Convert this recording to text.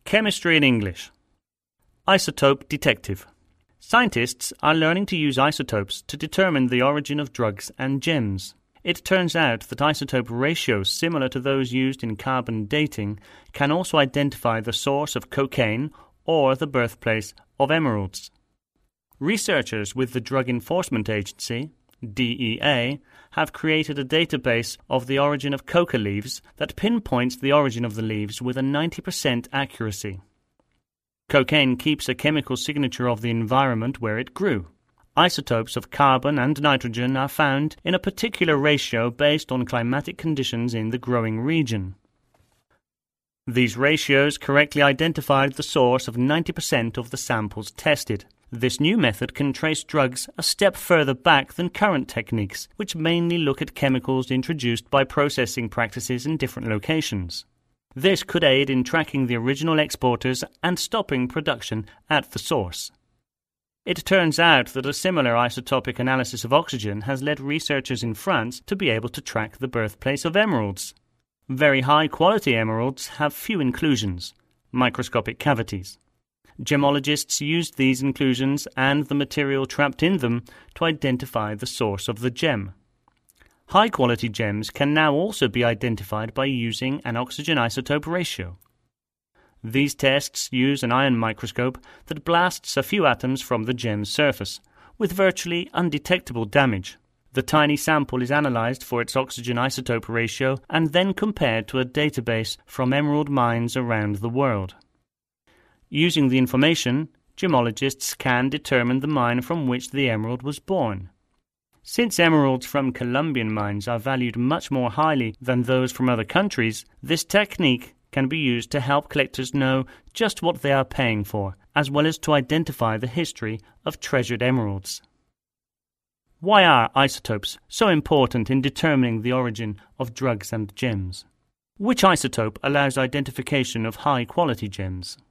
Chemistry in English. Isotope detective. Scientists are learning to use isotopes to determine the origin of drugs and gems. It turns out that isotope ratios similar to those used in carbon dating can also identify the source of cocaine or the birthplace of emeralds. Researchers with the Drug Enforcement Agency, DEA, have created a database of the origin of coca leaves that pinpoints the origin of the leaves with a 90% accuracy. Cocaine keeps a chemical signature of the environment where it grew. Isotopes of carbon and nitrogen are found in a particular ratio based on climatic conditions in the growing region. These ratios correctly identified the source of 90% of the samples tested. This new method can trace drugs a step further back than current techniques, which mainly look at chemicals introduced by processing practices in different locations. This could aid in tracking the original exporters and stopping production at the source. It turns out that a similar isotopic analysis of oxygen has led researchers in France to be able to track the birthplace of emeralds. Very high-quality emeralds have few inclusions, microscopic cavities. Gemologists used these inclusions and the material trapped in them to identify the source of the gem. High-quality gems can now also be identified by using an oxygen isotope ratio. These tests use an ion microscope that blasts a few atoms from the gem's surface, with virtually undetectable damage. The tiny sample is analyzed for its oxygen isotope ratio and then compared to a database from emerald mines around the world. Using the information, gemologists can determine the mine from which the emerald was born. Since emeralds from Colombian mines are valued much more highly than those from other countries, this technique can be used to help collectors know just what they are paying for, as well as to identify the history of treasured emeralds. Why are isotopes so important in determining the origin of drugs and gems? Which isotope allows identification of high-quality gems?